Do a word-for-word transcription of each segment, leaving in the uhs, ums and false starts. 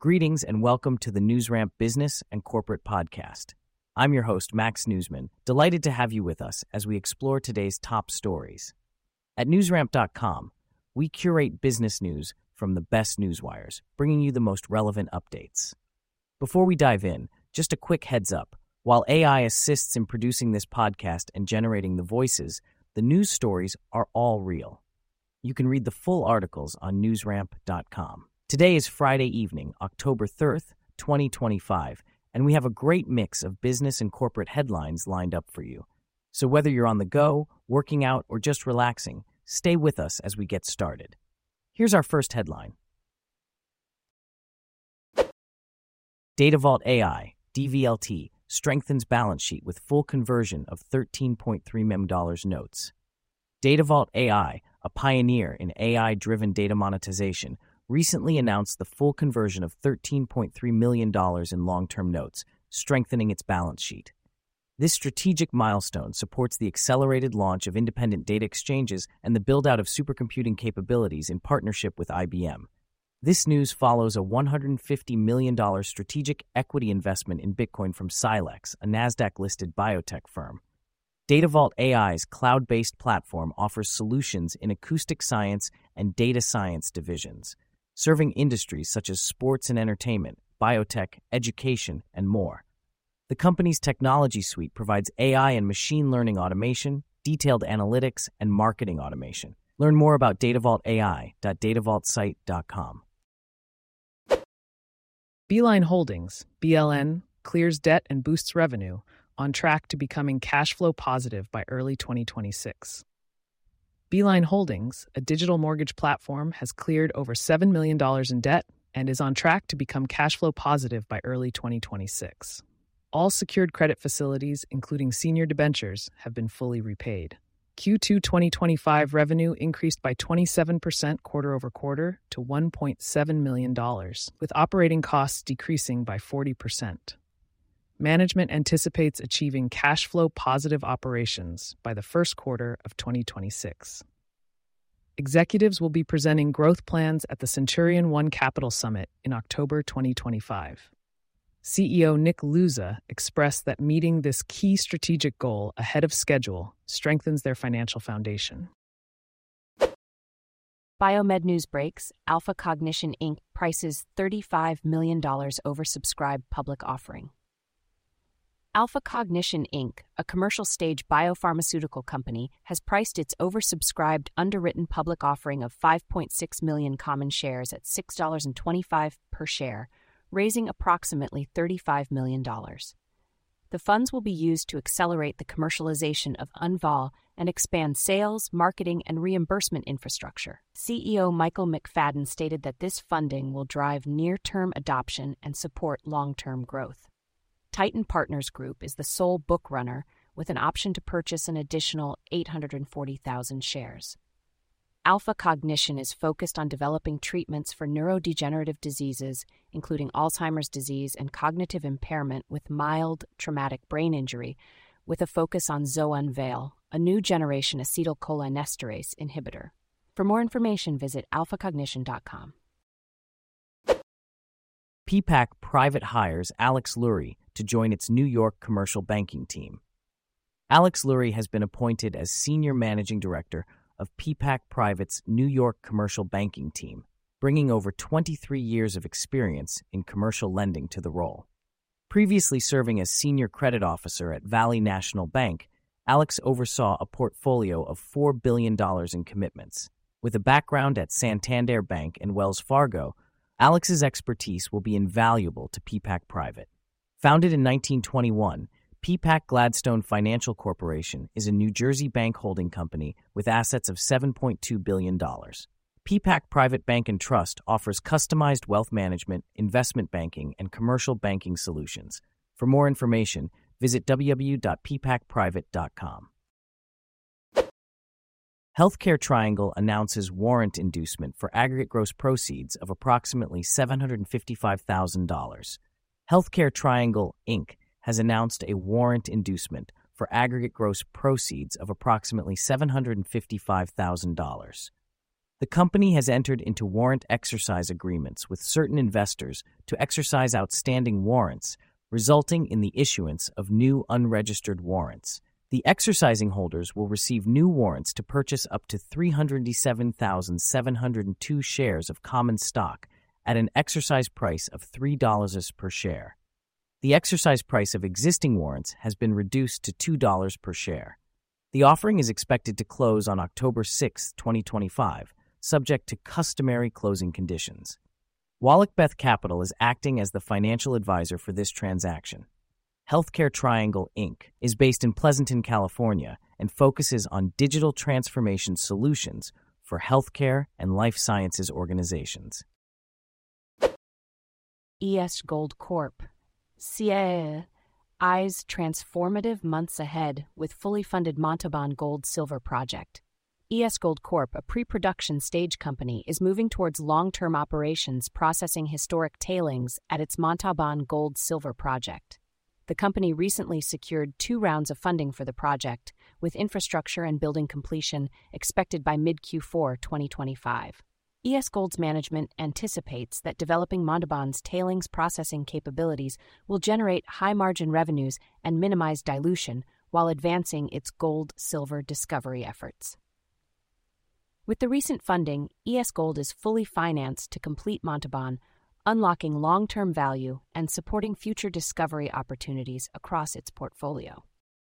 Greetings and welcome to the NewsRamp Business and Corporate Podcast. I'm your host, Max Newsman, delighted to have you with us as we explore today's top stories. At newsramp dot com, we curate business news from the best newswires, bringing you the most relevant updates. Before we dive in, just a quick heads up. While A I assists in producing this podcast and generating the voices, the news stories are all real. You can read the full articles on newsramp dot com. Today is Friday evening, October third, twenty twenty-five, and we have a great mix of business and corporate headlines lined up for you. So whether you're on the go, working out, or just relaxing, stay with us as we get started. Here's our first headline. DataVault A I, D V L T, strengthens balance sheet with full conversion of thirteen point three million dollars notes. DataVault A I, a pioneer in A I-driven data monetization, recently announced the full conversion of thirteen point three million dollars in long-term notes, strengthening its balance sheet. This strategic milestone supports the accelerated launch of independent data exchanges and the build-out of supercomputing capabilities in partnership with I B M. This news follows a one hundred fifty million dollars strategic equity investment in Bitcoin from Silex, a NASDAQ-listed biotech firm. DataVault A I's cloud-based platform offers solutions in acoustic science and data science divisions, serving industries such as sports and entertainment, biotech, education, and more. The company's technology suite provides A I and machine learning automation, detailed analytics, and marketing automation. Learn more about DataVault A I at data vault site dot com. Beeline Holdings, B L N, clears debt and boosts revenue, on track to becoming cash flow positive by early twenty twenty-six. Beeline Holdings, a digital mortgage platform, has cleared over seven million dollars in debt and is on track to become cash flow positive by early twenty twenty-six. All secured credit facilities, including senior debentures, have been fully repaid. Q two twenty twenty-five revenue increased by twenty-seven percent quarter over quarter to one point seven million dollars, with operating costs decreasing by forty percent. Management anticipates achieving cash flow positive operations by the first quarter of twenty twenty-six. Executives will be presenting growth plans at the Centurion One Capital Summit in October twenty twenty-five. C E O Nick Luza expressed that meeting this key strategic goal ahead of schedule strengthens their financial foundation. Biomed news breaks. Alpha Cognition Incorporated prices thirty-five million dollars oversubscribed public offering. Alpha Cognition Incorporated, a commercial-stage biopharmaceutical company, has priced its oversubscribed underwritten public offering of five point six million common shares at six dollars and twenty-five cents per share, raising approximately thirty-five million dollars. The funds will be used to accelerate the commercialization of Enval and expand sales, marketing, and reimbursement infrastructure. C E O Michael McFadden stated that this funding will drive near-term adoption and support long-term growth. Titan Partners Group is the sole book runner with an option to purchase an additional eight hundred forty thousand shares. Alpha Cognition is focused on developing treatments for neurodegenerative diseases, including Alzheimer's disease and cognitive impairment with mild traumatic brain injury, with a focus on Zounveil, a new generation acetylcholinesterase inhibitor. For more information, visit alpha cognition dot com. P PAC Private hires Alex Lurie to join its New York commercial banking team. Alex Lurie has been appointed as Senior Managing Director of P PAC Private's New York commercial banking team, bringing over twenty-three years of experience in commercial lending to the role. Previously serving as Senior Credit Officer at Valley National Bank, Alex oversaw a portfolio of four billion dollars in commitments. With a background at Santander Bank and Wells Fargo, Alex's expertise will be invaluable to P PAC Private. Founded in nineteen twenty-one, P PAC Gladstone Financial Corporation is a New Jersey bank holding company with assets of seven point two billion dollars. P PAC Private Bank and Trust offers customized wealth management, investment banking, and commercial banking solutions. For more information, visit w w w dot p pac private dot com. Healthcare Triangle announces warrant inducement for aggregate gross proceeds of approximately seven hundred fifty-five thousand dollars. Healthcare Triangle, Incorporated has announced a warrant inducement for aggregate gross proceeds of approximately seven hundred fifty-five thousand dollars. The company has entered into warrant exercise agreements with certain investors to exercise outstanding warrants, resulting in the issuance of new unregistered warrants. The exercising holders will receive new warrants to purchase up to three hundred seven thousand seven hundred two shares of common stock at an exercise price of three dollars per share. The exercise price of existing warrants has been reduced to two dollars per share. The offering is expected to close on October sixth, twenty twenty-five, subject to customary closing conditions. Wallachbeth Capital is acting as the financial advisor for this transaction. Healthcare Triangle, Incorporated is based in Pleasanton, California, and focuses on digital transformation solutions for healthcare and life sciences organizations. E S Gold Corporation C A E eyes transformative months ahead with fully funded Montalban Gold-Silver project. E S Gold Corporation, a pre-production stage company, is moving towards long-term operations processing historic tailings at its Montalban Gold-Silver project. The company recently secured two rounds of funding for the project, with infrastructure and building completion expected by mid Q four twenty twenty-five. E S Gold's management anticipates that developing Montalban's tailings processing capabilities will generate high-margin revenues and minimize dilution while advancing its gold-silver discovery efforts. With the recent funding, E S Gold is fully financed to complete Montalban, unlocking long-term value and supporting future discovery opportunities across its portfolio.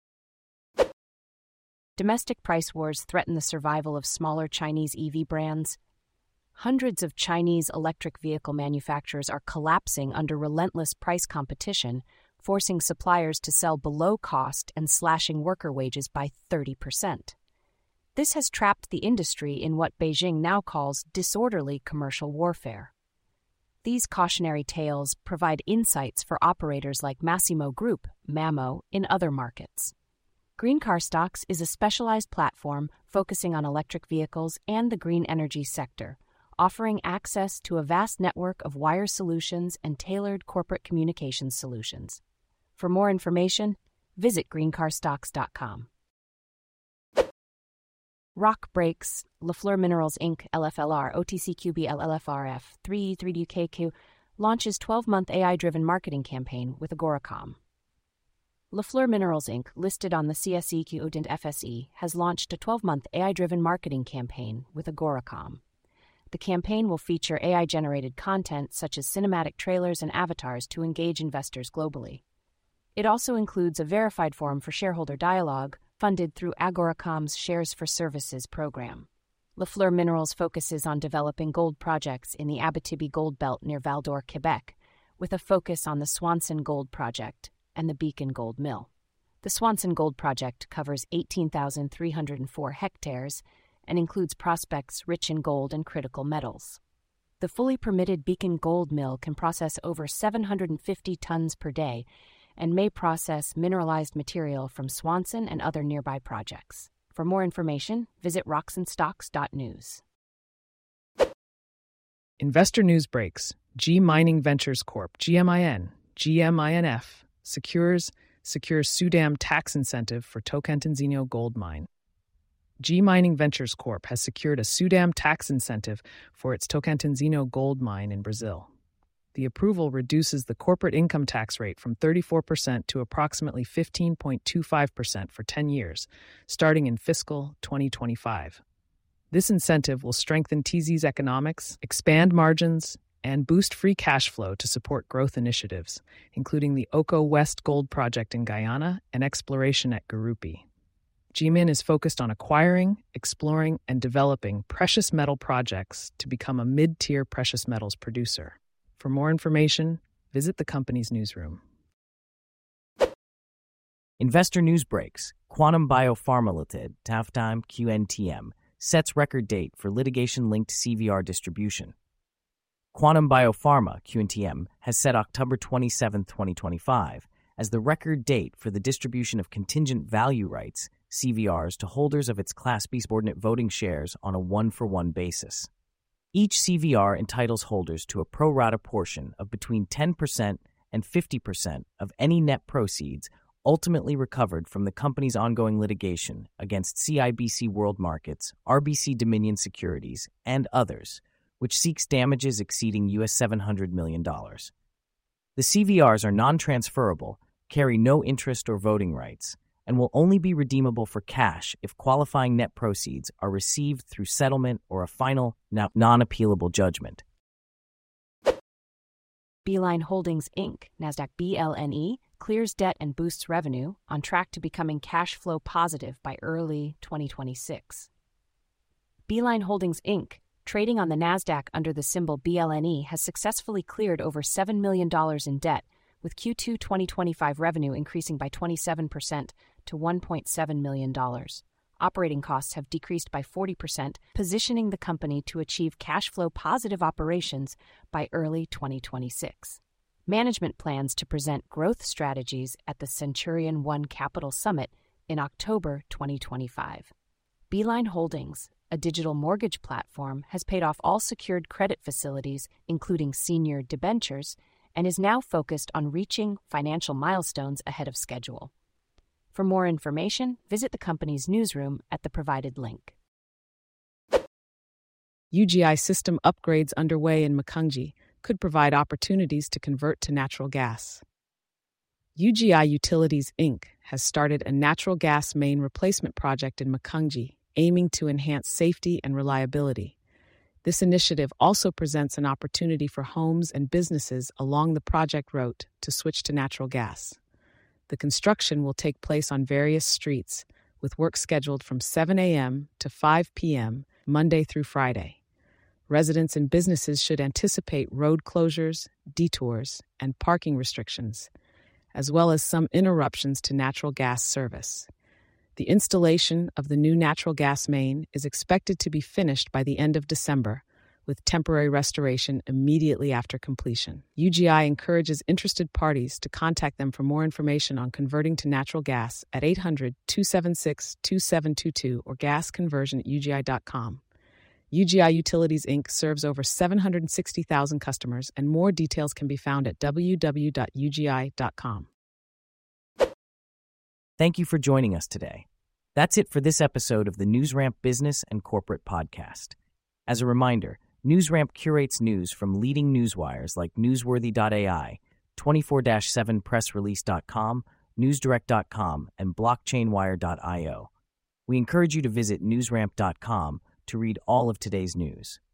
Domestic price wars threaten the survival of smaller Chinese E V brands. Hundreds of Chinese electric vehicle manufacturers are collapsing under relentless price competition, forcing suppliers to sell below cost and slashing worker wages by thirty percent. This has trapped the industry in what Beijing now calls disorderly commercial warfare. These cautionary tales provide insights for operators like Massimo Group, MAMO, in other markets. Green Car Stocks is a specialized platform focusing on electric vehicles and the green energy sector, offering access to a vast network of wire solutions and tailored corporate communications solutions. For more information, visit green car stocks dot com. Rock Breaks, Lafleur Minerals Incorporated, L F L R, O T C Q B L L F R F, three three D K Q, launches twelve-month A I-driven marketing campaign with Agoracom. Lafleur Minerals Incorporated, listed on the C S E Q and F S E, has launched a twelve-month A I-driven marketing campaign with Agoracom. The campaign will feature A I-generated content such as cinematic trailers and avatars to engage investors globally. It also includes a verified forum for shareholder dialogue, funded through Agoracom's Shares for Services program. Lafleur Minerals focuses on developing gold projects in the Abitibi Gold Belt near Val-d'Or, Quebec, with a focus on the Swanson Gold Project and the Beacon Gold Mill. The Swanson Gold Project covers eighteen thousand three hundred four hectares and includes prospects rich in gold and critical metals. The fully permitted Beacon Gold Mill can process over seven hundred fifty tons per day and may process mineralized material from Swanson and other nearby projects. For more information, visit roxen stocks dot news. Investor news breaks. G Mining Ventures Corp, G M I N, G M I N F, secures secures SUDAM tax incentive for Tocantinzinho gold mine. G Mining Ventures Corp has secured a SUDAM tax incentive for its Tocantinzinho gold mine in Brazil. The approval reduces the corporate income tax rate from thirty-four percent to approximately fifteen point two five percent for ten years, starting in fiscal twenty twenty-five. This incentive will strengthen T Z's economics, expand margins, and boost free cash flow to support growth initiatives, including the Oko West Gold Project in Guyana and exploration at Gurupi. G M I N is focused on acquiring, exploring, and developing precious metal projects to become a mid-tier precious metals producer. For more information, visit the company's newsroom. Investor news breaks. Quantum Biopharma Limited, T A F time Q N T M, sets record date for litigation-linked C V R distribution. Quantum Biopharma, Q N T M, has set October twenty-seventh, twenty twenty-five, as the record date for the distribution of contingent value rights, C V Rs, to holders of its Class B subordinate voting shares on a one-for-one basis. Each C V R entitles holders to a pro rata portion of between ten percent and fifty percent of any net proceeds ultimately recovered from the company's ongoing litigation against C I B C World Markets, R B C Dominion Securities, and others, which seeks damages exceeding U S seven hundred million dollars. The C V Rs are non-transferable, carry no interest or voting rights, and will only be redeemable for cash if qualifying net proceeds are received through settlement or a final, non-appealable judgment. Beeline Holdings, Incorporated, NASDAQ B L N E, clears debt and boosts revenue, on track to becoming cash flow positive by early twenty twenty-six. Beeline Holdings, Incorporated, trading on the NASDAQ under the symbol B L N E, has successfully cleared over seven million dollars in debt, with Q two twenty twenty-five revenue increasing by twenty-seven percent to one point seven million dollars. Operating costs have decreased by forty percent, positioning the company to achieve cash flow positive operations by early twenty twenty-six. Management plans to present growth strategies at the Centurion One Capital Summit in October twenty twenty-five. Beeline Holdings, a digital mortgage platform, has paid off all secured credit facilities, including senior debentures, and is now focused on reaching financial milestones ahead of schedule. For more information, visit the company's newsroom at the provided link. U G I system upgrades underway in Macungie could provide opportunities to convert to natural gas. U G I Utilities, Incorporated has started a natural gas main replacement project in Macungie, aiming to enhance safety and reliability. This initiative also presents an opportunity for homes and businesses along the project route to switch to natural gas. The construction will take place on various streets, with work scheduled from seven a.m. to five p.m. Monday through Friday. Residents and businesses should anticipate road closures, detours, and parking restrictions, as well as some interruptions to natural gas service. The installation of the new natural gas main is expected to be finished by the end of December, with temporary restoration immediately after completion. U G I encourages interested parties to contact them for more information on converting to natural gas at eight hundred, two seven six, two seven two two or gas conversion at u g i dot com. U G I Utilities, Incorporated serves over seven hundred sixty thousand customers, and more details can be found at w w w dot u g i dot com. Thank you for joining us today. That's it for this episode of the NewsRamp Business and Corporate Podcast. As a reminder, NewsRamp curates news from leading newswires like newsworthy dot a i, twenty-four seven press release dot com, newsdirect dot com, and blockchain wire dot io. We encourage you to visit newsramp dot com to read all of today's news.